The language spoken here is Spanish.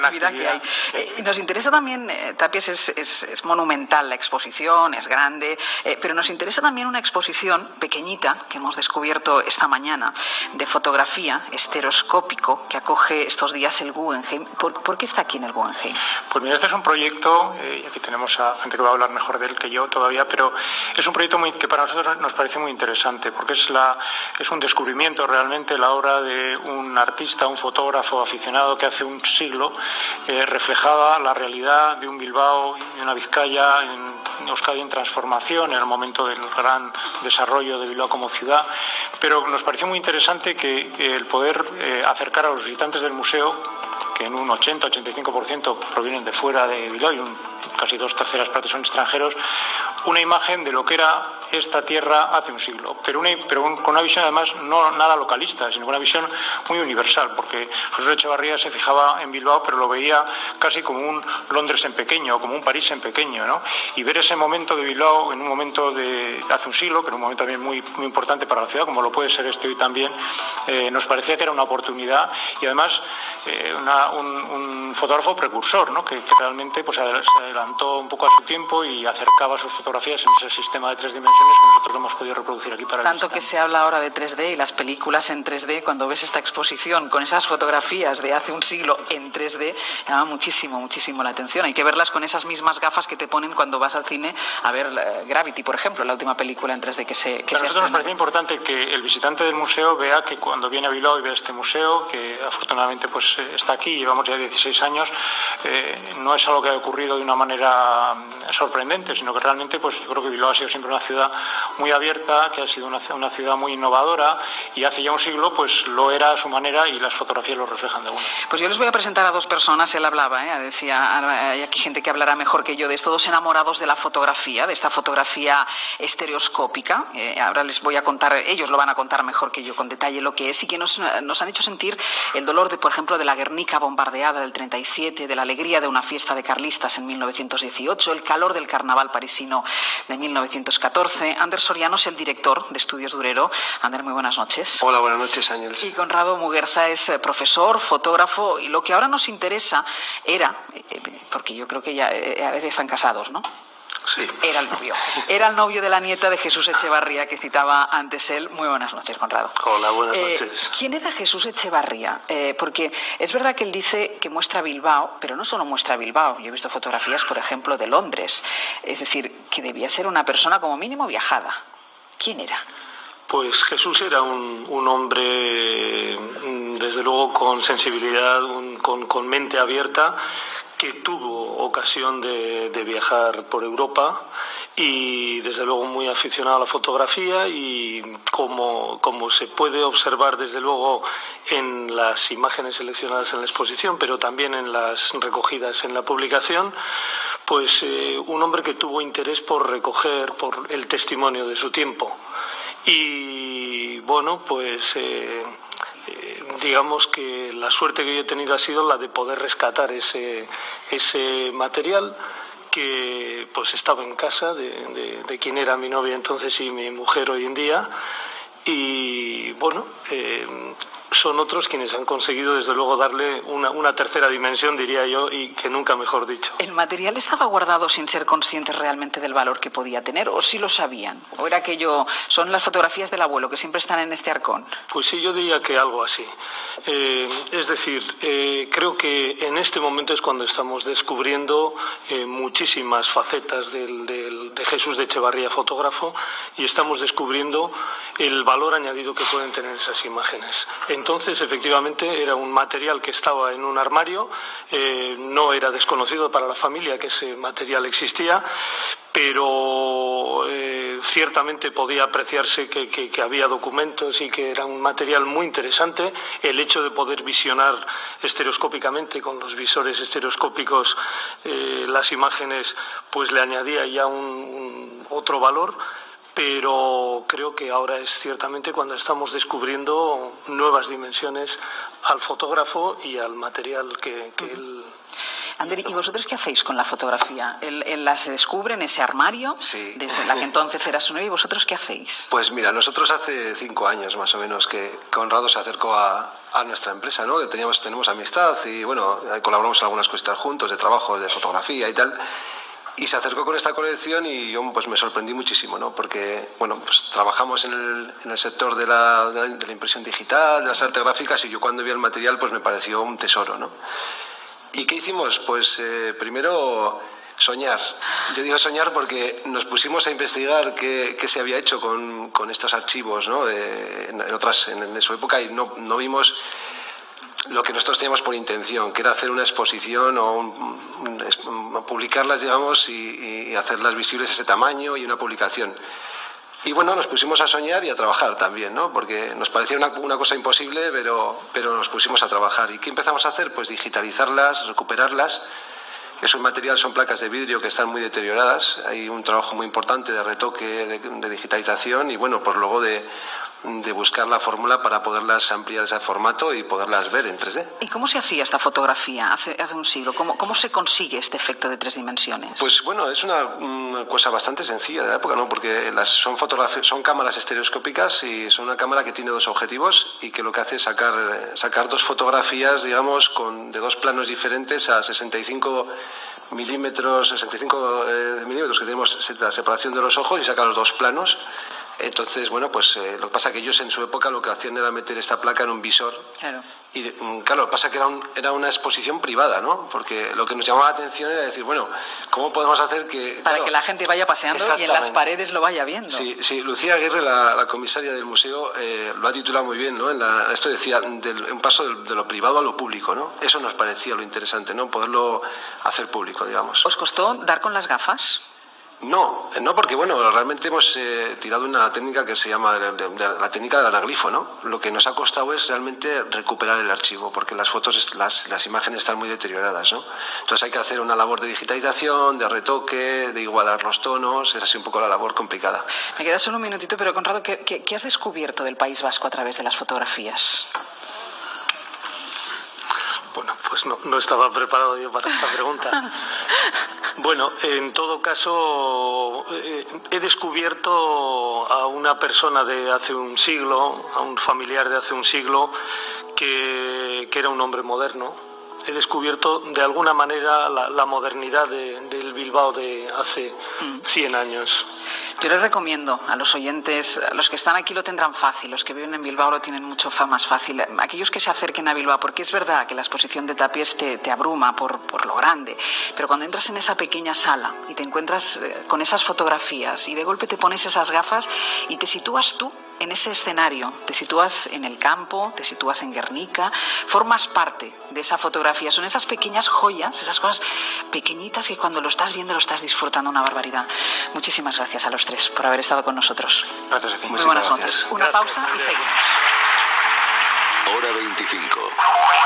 actividad que hay. Nos interesa también, Tapies es monumental la exposición, es grande, pero nos interesa también una exposición pequeñita que hemos descubierto esta mañana de fotografía estereoscópico que acoge estos días el Guggenheim. ¿Por qué está aquí en el Guggenheim? Pues mira, este es un proyecto, y aquí tenemos a gente que va a hablar mejor de él que yo todavía, pero es un proyecto que para nosotros nos parece muy interesante, porque es un descubrimiento realmente la obra de un artista, un fotógrafo aficionado que hace un siglo reflejaba la realidad de un Bilbao y una Vizcaya en Euskadi en transformación en el momento del gran desarrollo de Bilbao como ciudad, pero nos pareció muy interesante que el poder acercar a los visitantes del museo, que en un 80-85% provienen de fuera de Bilbao y casi 2/3 partes son extranjeros, una imagen de lo que era esta tierra hace un siglo, pero con una visión además no nada localista, sino con una visión muy universal, porque Jesús Echevarría se fijaba en Bilbao, pero lo veía casi como un Londres en pequeño, como un París en pequeño, ¿no? Y ver ese momento de Bilbao en un momento de hace un siglo, pero un momento también muy, muy importante para la ciudad, como lo puede ser este hoy también, nos parecía que era una oportunidad y además un fotógrafo precursor, ¿no? Que realmente pues, se adelantó un poco a su tiempo y acercaba sus fotografías en ese sistema de 3 dimensiones que nosotros lo hemos podido reproducir aquí para el Tanto que se habla ahora de 3D y las películas en 3D, cuando ves esta exposición con esas fotografías de hace un siglo en 3D, llama muchísimo la atención. Hay que verlas con esas mismas gafas que te ponen cuando vas al cine a ver Gravity, por ejemplo, la última película en 3D que se Para nosotros nos parece importante que el visitante del museo vea que cuando viene a Bilbao y ve este museo, que afortunadamente pues está aquí, llevamos ya 16 años, no es algo que ha ocurrido de una manera sorprendente, sino que realmente pues yo creo que Bilbao ha sido siempre una ciudad muy abierta, que ha sido una ciudad muy innovadora y hace ya un siglo pues lo era a su manera y las fotografías lo reflejan de una. Pues yo les voy a presentar a 2 personas, él hablaba, decía, hay aquí gente que hablará mejor que yo de esto, 2 enamorados de la fotografía, de esta fotografía estereoscópica. Ahora les voy a contar, ellos lo van a contar mejor que yo con detalle lo que es y que nos han hecho sentir el dolor de, por ejemplo, de la Guernica bombardeada del 37, de la alegría de una fiesta de carlistas en 1918, el calor del carnaval parisino de 1914. Ander Soriano es el director de Estudios Durero. Ander, muy buenas noches. Hola, buenas noches, Ángeles. Y Conrado Muguerza es profesor, fotógrafo, y lo que ahora nos interesa era, porque yo creo que ya están casados, ¿no? Sí. Era el novio de la nieta de Jesús Echevarría que citaba antes él. Muy buenas noches, Conrado. Hola, buenas noches. ¿Quién era Jesús Echevarría? Porque es verdad que él dice que muestra Bilbao, pero no solo muestra Bilbao. Yo he visto fotografías, por ejemplo, de Londres. Es decir, que debía ser una persona como mínimo viajada. ¿Quién era? Pues Jesús era un hombre, desde luego, con sensibilidad, con mente abierta, que tuvo ocasión de viajar por Europa y desde luego muy aficionado a la fotografía y como se puede observar desde luego en las imágenes seleccionadas en la exposición, pero también en las recogidas en la publicación, pues un hombre que tuvo interés por recoger por el testimonio de su tiempo. Y bueno, pues digamos que la suerte que yo he tenido ha sido la de poder rescatar ese material que pues estaba en casa de quien era mi novia entonces y mi mujer hoy en día. Y bueno, son otros quienes han conseguido desde luego darle una tercera dimensión, diría yo, y que nunca mejor dicho. ¿El material estaba guardado sin ser conscientes realmente del valor que podía tener o sí lo sabían? ¿O era aquello, son las fotografías del abuelo que siempre están en este arcón? Pues sí, yo diría que algo así. Es decir, creo que en este momento es cuando estamos descubriendo muchísimas facetas de Jesús de Echevarría, fotógrafo, y estamos descubriendo el valor añadido que pueden tener esas imágenes. Entonces, efectivamente, era un material que estaba en un armario, no era desconocido para la familia que ese material existía, pero ciertamente podía apreciarse que había documentos y que era un material muy interesante. El hecho de poder visionar estereoscópicamente con los visores estereoscópicos las imágenes, pues le añadía ya otro valor. Pero creo que ahora es ciertamente cuando estamos descubriendo nuevas dimensiones al fotógrafo y al material que él Ander, ¿y vosotros qué hacéis con la fotografía? Él la se descubre en ese armario, sí, desde la que entonces era su novia, ¿y vosotros qué hacéis? Pues mira, nosotros hace 5 años más o menos que Conrado se acercó a nuestra empresa, ¿no? Que tenemos amistad y bueno, colaboramos en algunas cositas juntos, de trabajo, de fotografía y tal. Y se acercó con esta colección y yo pues me sorprendí muchísimo, ¿no? Porque bueno, pues trabajamos en el sector de la impresión digital, de las artes gráficas, y yo cuando vi el material pues me pareció un tesoro, ¿no? ¿Y qué hicimos? Pues primero soñar. Yo digo soñar porque nos pusimos a investigar qué se había hecho con estos archivos, ¿no? En su época, y no vimos lo que nosotros teníamos por intención, que era hacer una exposición o publicarlas, digamos, y hacerlas visibles ese tamaño y una publicación. Y bueno, nos pusimos a soñar y a trabajar también, ¿no? Porque nos parecía una cosa imposible, pero nos pusimos a trabajar. ¿Y qué empezamos a hacer? Pues digitalizarlas, recuperarlas. Esos materiales son placas de vidrio que están muy deterioradas. Hay un trabajo muy importante de retoque, de digitalización, y bueno, pues luego de buscar la fórmula para poderlas ampliar ese formato y poderlas ver en 3D. ¿Y cómo se hacía esta fotografía hace un siglo? ¿Cómo se consigue este efecto de 3 dimensiones? Pues bueno, es una cosa bastante sencilla de la época, ¿no? Porque son cámaras estereoscópicas y son una cámara que tiene 2 objetivos y que lo que hace es sacar 2 fotografías, digamos, de 2 planos diferentes a 65 milímetros que tenemos la separación de los ojos, y saca los 2 planos. Entonces, bueno, pues lo que pasa es que ellos en su época lo que hacían era meter esta placa en un visor. Claro. Y claro, lo que pasa es que era una exposición privada, ¿no? Porque lo que nos llamaba la atención era decir, bueno, ¿cómo podemos hacer que... Para que la gente vaya paseando y en las paredes lo vaya viendo. Sí, Lucía Aguirre, la comisaria del museo, lo ha titulado muy bien, ¿no? Esto decía, un paso de lo privado a lo público, ¿no? Eso nos parecía lo interesante, ¿no? Poderlo hacer público, digamos. ¿Os costó dar con las gafas? No, porque bueno, realmente hemos tirado una técnica que se llama la técnica del anaglifo, ¿no? Lo que nos ha costado es realmente recuperar el archivo, porque las fotos, las imágenes están muy deterioradas, ¿no? Entonces hay que hacer una labor de digitalización, de retoque, de igualar los tonos. Es así un poco la labor complicada. Me queda solo un minutito, pero Conrado, ¿qué has descubierto del País Vasco a través de las fotografías? Bueno, pues no estaba preparado yo para esta pregunta. Bueno, en todo caso, he descubierto a una persona de hace un siglo, a un familiar de hace un siglo, que era un hombre moderno. He descubierto de alguna manera la modernidad del Bilbao de hace 100 años. Yo les recomiendo a los oyentes, a los que están aquí lo tendrán fácil, los que viven en Bilbao lo tienen mucho más fácil. Aquellos que se acerquen a Bilbao, porque es verdad que la exposición de Tapies te abruma por lo grande, pero cuando entras en esa pequeña sala y te encuentras con esas fotografías y de golpe te pones esas gafas y te sitúas tú en ese escenario, te sitúas en el campo, te sitúas en Guernica, formas parte de esa fotografía. Son esas pequeñas joyas, esas cosas pequeñitas que cuando lo estás viendo lo estás disfrutando una barbaridad. Muchísimas gracias a los 3 por haber estado con nosotros. Gracias a ti. Muy buenas noches. Una pausa y seguimos. Hora 25.